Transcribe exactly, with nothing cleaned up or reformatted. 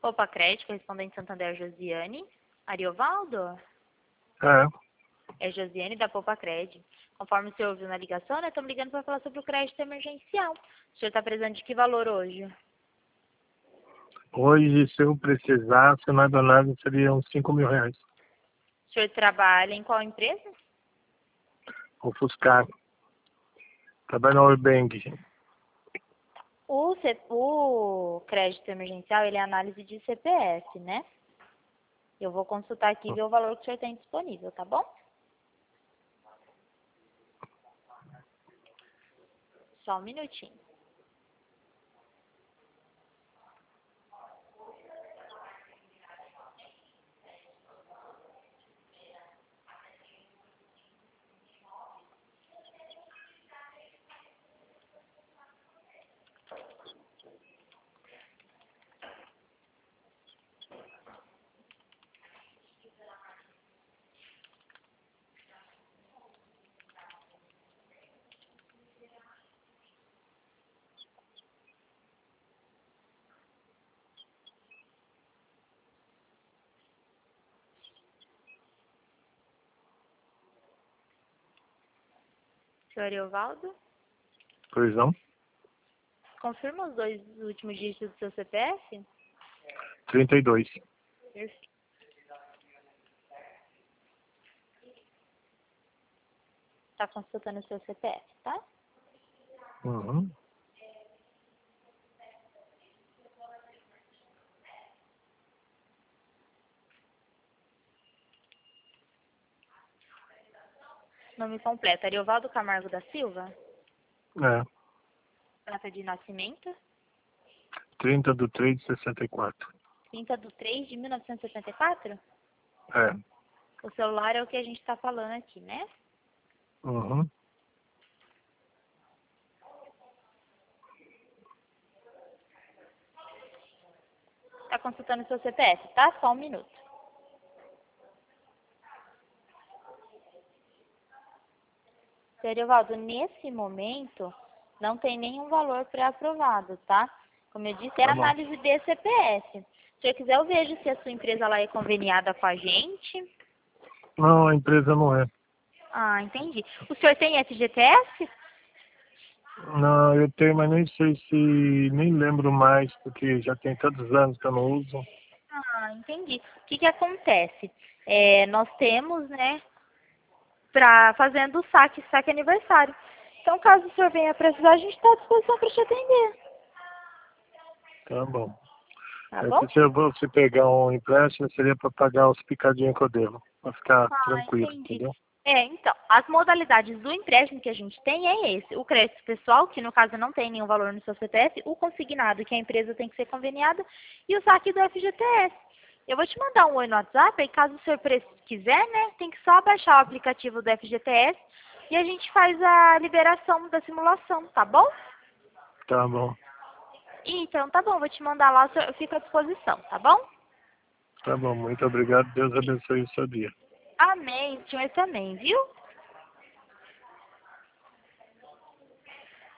Poupa Crédito, correspondente Santander Josiane. Ariovaldo? É, É Josiane da Poupa Crédito. Conforme o senhor ouviu na ligação, nós estamos ligando para falar sobre o crédito emergencial. O senhor está precisando de que valor hoje? hoje, se eu precisasse, mais ou menos, seria uns cinco mil reais. O senhor trabalha em qual empresa? Ofuscar. Trabalho na Urbank. O, C... o crédito emergencial, ele é análise de C P F, né? Eu vou consultar aqui e ver o valor que o senhor tem disponível, tá bom? Só um minutinho. Senhor Ariovaldo? Pois não? Confirma os dois últimos dígitos do seu C P F? trinta e dois. Perfeito. Tá consultando o seu C P F, tá? Uhum. Nome completo, Ariovaldo Camargo da Silva. É. Data de nascimento, trinta de três de sessenta e quatro. trinta de três de mil novecentos e setenta e quatro. É. O celular é o que a gente está falando aqui, né? Uhum. Tá consultando o seu C P F, tá? Só um minuto. Seu Ariovaldo, nesse momento, não tem nenhum valor pré-aprovado, tá? Como eu disse, é Tá bom. análise de C P F. Se o senhor quiser, eu vejo se a sua empresa lá é conveniada com a gente. Não, a empresa não é. Ah, entendi. O senhor tem F G T S? Não, eu tenho, mas nem sei se... Nem lembro mais, porque já tem tantos anos que eu não uso. Ah, entendi. O que que acontece? É, nós temos, né, pra, fazendo o saque, saque aniversário. Então, caso o senhor venha precisar, a gente está à disposição para te atender. Tá bom. Tá É bom? que se eu fosse pegar um empréstimo, seria para pagar os picadinhos que eu devo. Para ficar Ah, tranquilo, entendi. entendeu? É, então, as modalidades do empréstimo que a gente tem é esse. O crédito pessoal, que no caso não tem nenhum valor no seu C P F, o consignado, que a empresa tem que ser conveniada, e o saque do F G T S. Eu vou te mandar um oi no WhatsApp, e caso o senhor pre- quiser, né, tem que só baixar o aplicativo do F G T S e a gente faz a liberação da simulação, tá bom? Tá bom. Então, tá bom, vou te mandar lá, o senhor fica à disposição, tá bom? Tá bom. Muito obrigado. Deus abençoe o seu dia. Amém, o senhor também, viu?